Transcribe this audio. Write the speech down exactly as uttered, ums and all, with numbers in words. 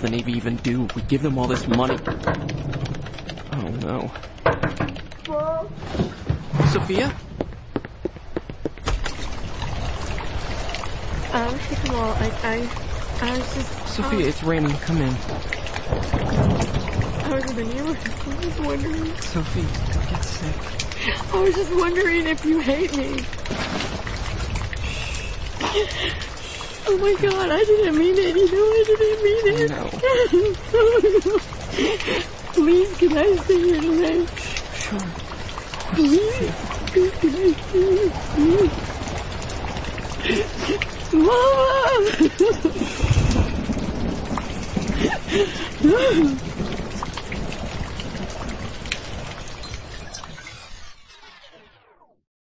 the Navy even do? We give them all this money. Oh, no. Mom? Sophia? Um, hey, Kamal, I, I, I was just... Sophia, um, it's raining. Come in. I was in the neighborhood. I was just wondering... Sophie, don't get sick. I was just wondering if you hate me. Oh my God, I didn't mean it. You know I didn't mean it. No. Please, can I stay here tonight? Sure. Please, please, can I stay here? Please. Mama!